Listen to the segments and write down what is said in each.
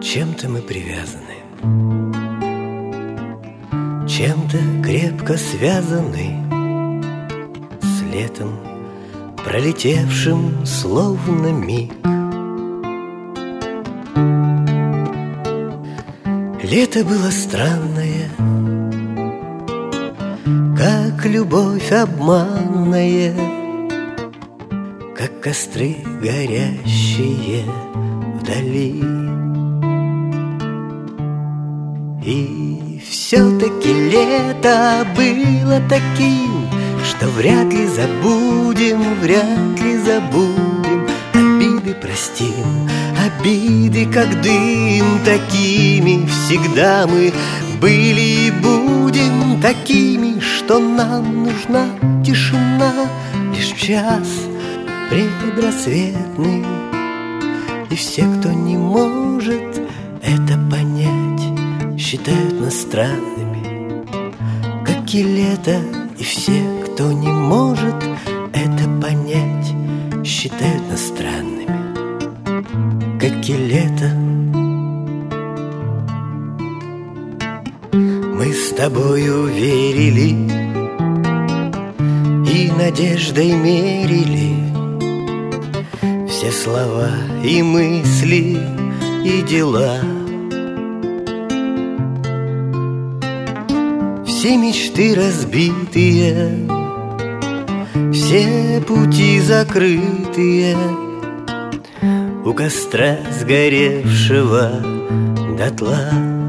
Чем-то мы привязаны, чем-то крепко связаны с летом, пролетевшим словно миг. Лето было странное, как любовь обманная, как костры горящие вдали. И все-таки лето было таким, что вряд ли забудем, вряд ли забудем. Обиды простим, обиды как дым, такими всегда мы были и будем, такими, что нам нужна тишина лишь в час предрассветный. И все, кто не может это понять, считают нас странными, как и лето. И все, кто не может это понять, считают нас странными, как и лето. Мы с тобою верили и надеждой мерили все слова и мысли и дела. Все мечты разбитые, все пути закрытые у костра сгоревшего дотла.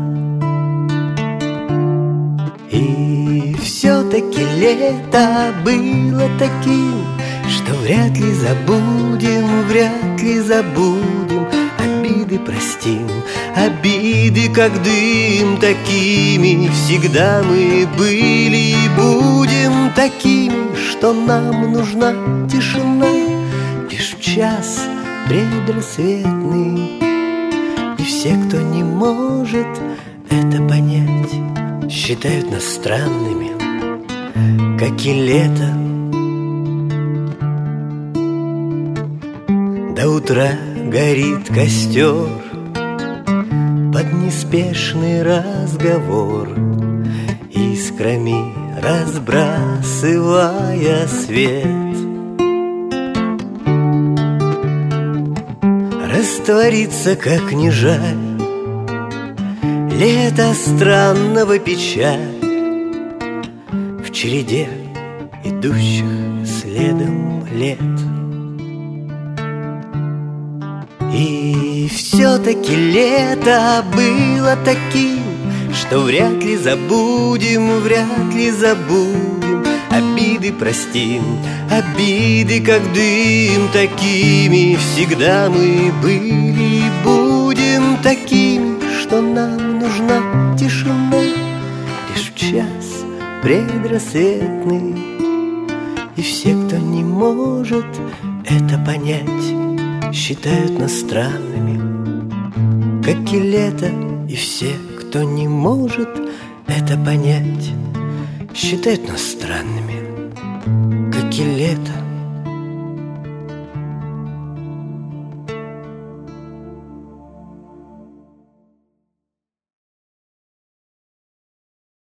И все-таки лето было таким, что вряд ли забудем, вряд ли забудем. Обиды простим, обиды как дым, такими всегда мы были и будем, такими, что нам нужна тишина лишь в час предрассветный. И все, кто не может это понять, считают нас странными, как и лето. До утра горит костер под неспешный разговор, искрами разбрасывая свет. Раствориться как не жаль лето странного печаль в череде идущих следом лет. И все-таки лето было таким, что вряд ли забудем, вряд ли забудем. Обиды простим, обиды как дым, такими всегда мы были и будем, такими, что нам нужна тишина лишь в час предрассветный. И все, кто не может это понять, считают нас странными, как и лето. И все, кто не может это понять, считают нас странными, как и лето.